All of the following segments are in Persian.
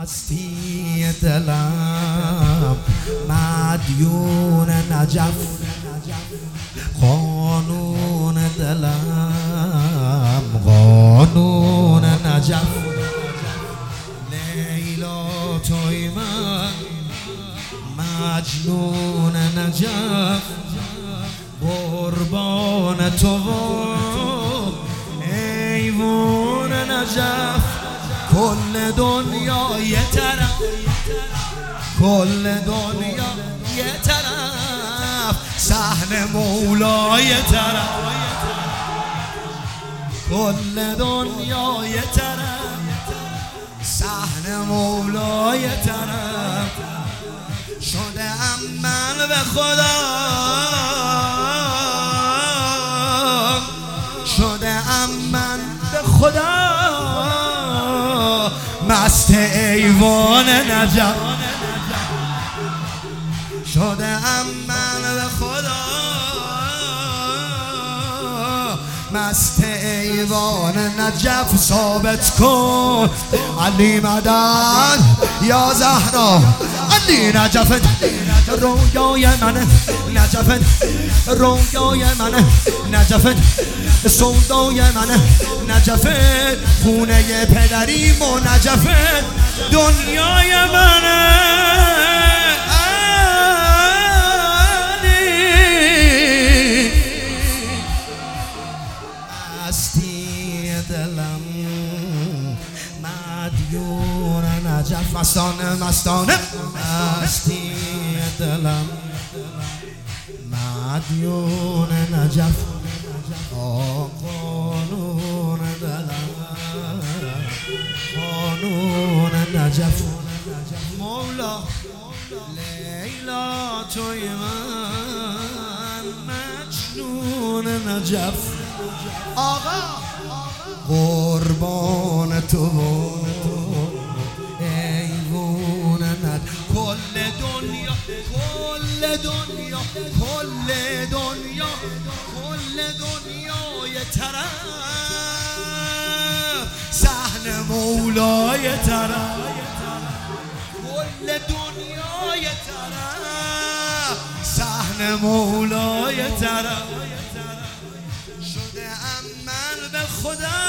مستی دلم مدیون نجف، قانون دلم قانون نجف. لیلا توی من مجنون نجف، قربان تو ایوون نجف. کل دنیا یه طرف، کل دنیا یه طرف، صحن مولا یه طرف. کل دنیا یه طرف، صحن مولا یه طرف. شده ام من به خدا، شده ام من به خدا، مست ایوان نجف. شده ام من به خدا، مست ایوان نجف. ثابت کن علی مدد یا زهرا، علی نجف رویای منه، نجف رویای منه، نجف سودای منه، نجف خونه پدریم و نجف دنیای منه. مستی دلم مدیون نجف، مستانه مستانه. مستی دلم مدیون نجف، قانون دلم قانون نجف. مولا لیلا توی من مجنون نجف. آقا قربان تو ایوون نجف. کل دنیا کل دنیا کل دنیا کل دنیا یه طرف، صحن مولا یه طرف. کل دنیا یه طرف، صحن مولا یه طرف. شده ام من به خدا،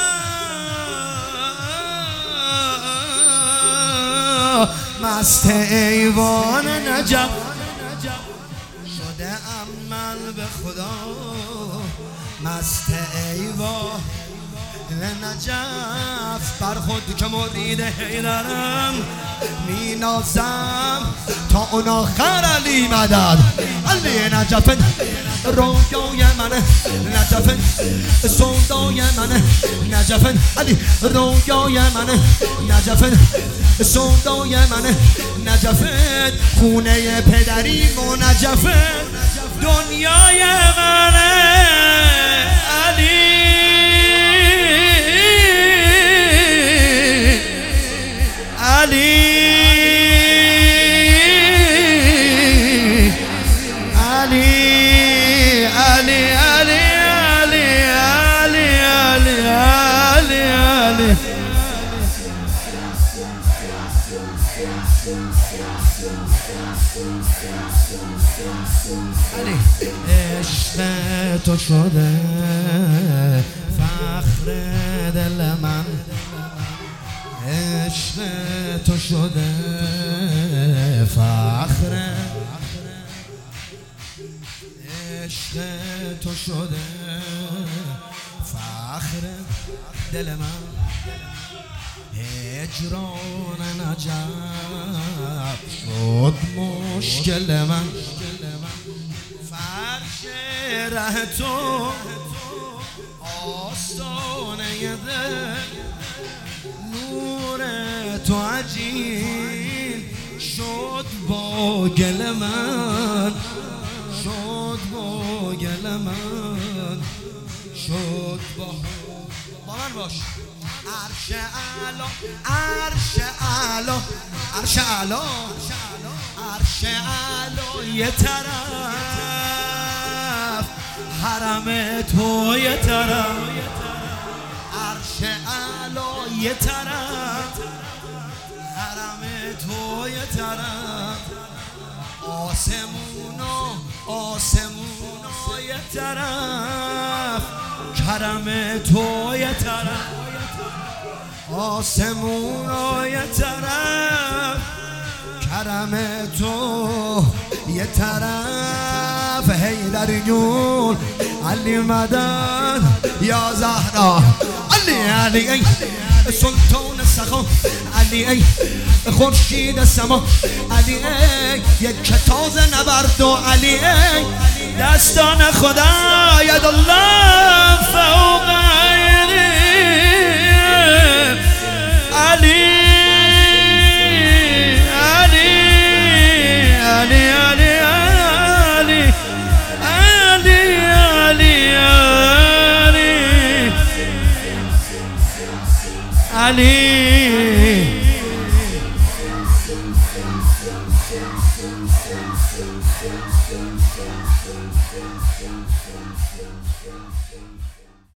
مست ایوان نجف. شده ام من به خدا، مست ایوان نجف. بر خود که مرید حیدرم می نازم تا اون آخر علی مدد. علی نجف رویای منه، نجف سودای منه، نجف علی رویای منه، نجف سودای منه، نجف خونه پدریم و نجف دنیای منه. علی علی علی علی علی علی علی علی علی علی. عشق تو شده فخر دل من، عشق تو شده فخر، عشق تو شده فخر دل من. هجران نجف شد مشکل من، فرش ره تو آستانه دل، نور تو عجیب شد با گل من، شد با گل من، شد با من باش. عرش اعلا عرش اعلا عرش اعلا عرش اعلا یه طرف، حرم تو یه طرف. عرش اعلا یه طرف، حرم تو یه طرف آسمونا یه طرف کرم تو یه طرف آسمونا یه طرف کرم تو یه طرف حیدر جون علی مدد یا زهرا علی ای سلطان سخا علی ای خورشید سما علی ای یک تاز نبرد و علی ای دستان خدا ید الله فوق عینی علی Ali